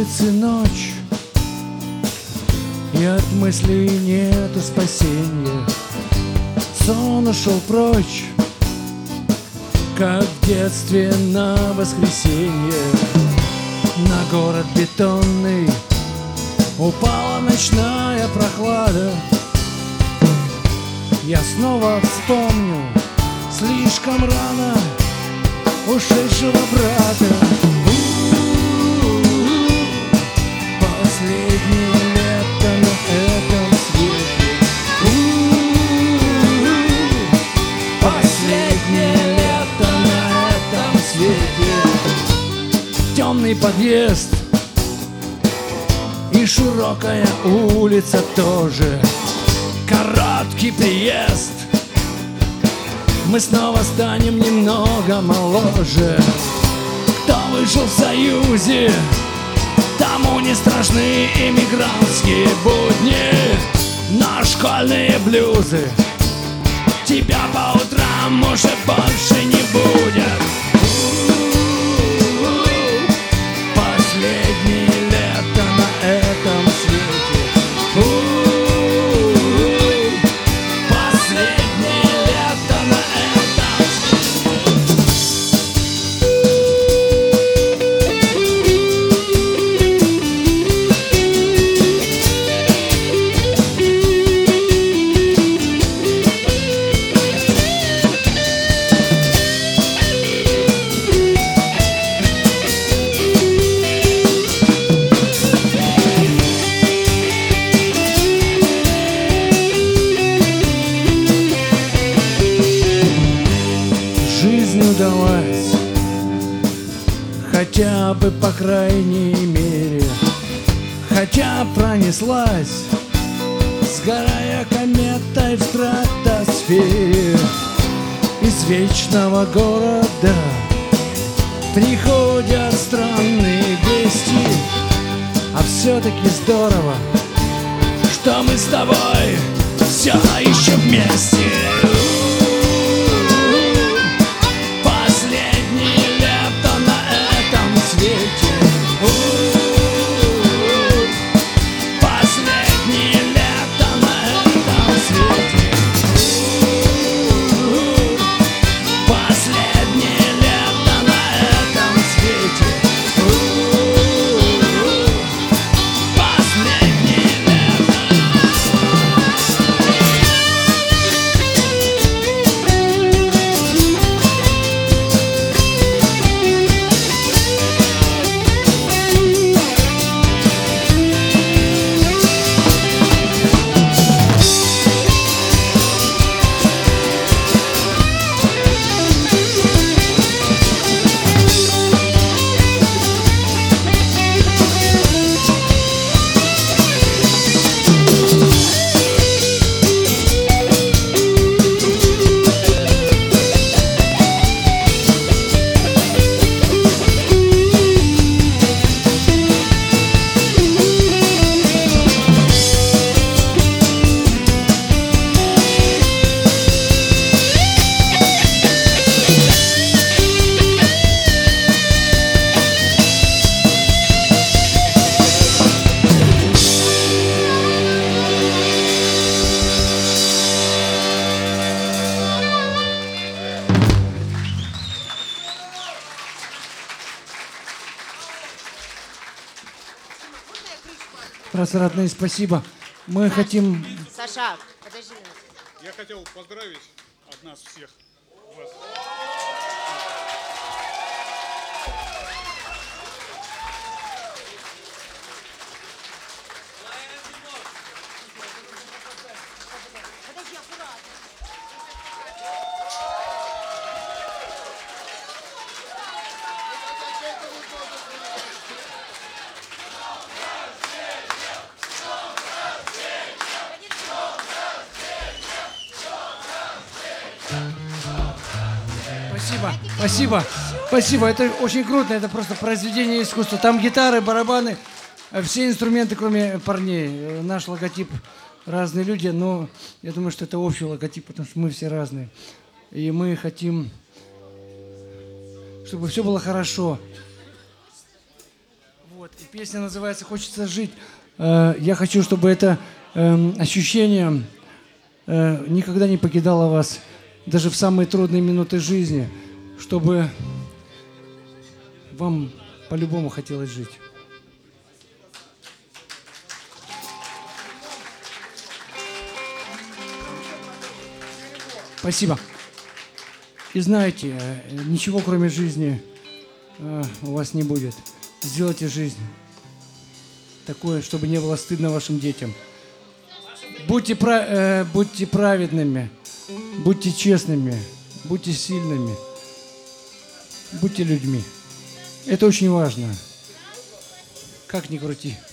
улице ночь, и от мыслей нету спасения. Сон ушел прочь, как в детстве на воскресенье. На город бетонный упала ночная прохлада. Я снова вспомню слишком рано ушедшего брата. Последнее лето на этом свете. Последнее лето на этом свете. Темный подъезд и широкая улица тоже. Короткий приезд. Мы снова станем немного моложе. Кто выжил в Союзе, тому не страшны иммигрантские будни. Но школьные блюзы тебя по утрам уже больше не будет. Последнее лето на этом свете. Последнее лето на этом удалась, хотя бы по крайней мере, хотя пронеслась, сгорая кометой в стратосфере. Из вечного города приходят странные вести, а все-таки здорово, что мы с тобой все еще вместе. Родные, спасибо. Мы хотим... Саша, подожди. Я хотел поздравить от нас всех вас. Подожди, аккуратно. Спасибо, спасибо. Это очень круто, это просто произведение искусства. Там гитары, барабаны, все инструменты, кроме парней. Наш логотип, разные люди, но я думаю, что это общий логотип, потому что мы все разные. И мы хотим, чтобы все было хорошо. Вот. Песня называется «Хочется жить». Я хочу, чтобы это ощущение никогда не покидало вас, даже в самые трудные минуты жизни, чтобы вам по-любому хотелось жить. Спасибо. И знаете, ничего кроме жизни у вас не будет. Сделайте жизнь такое, чтобы не было стыдно вашим детям. Будьте праведными, будьте честными, будьте сильными, будьте людьми. Это очень важно. Как ни крути.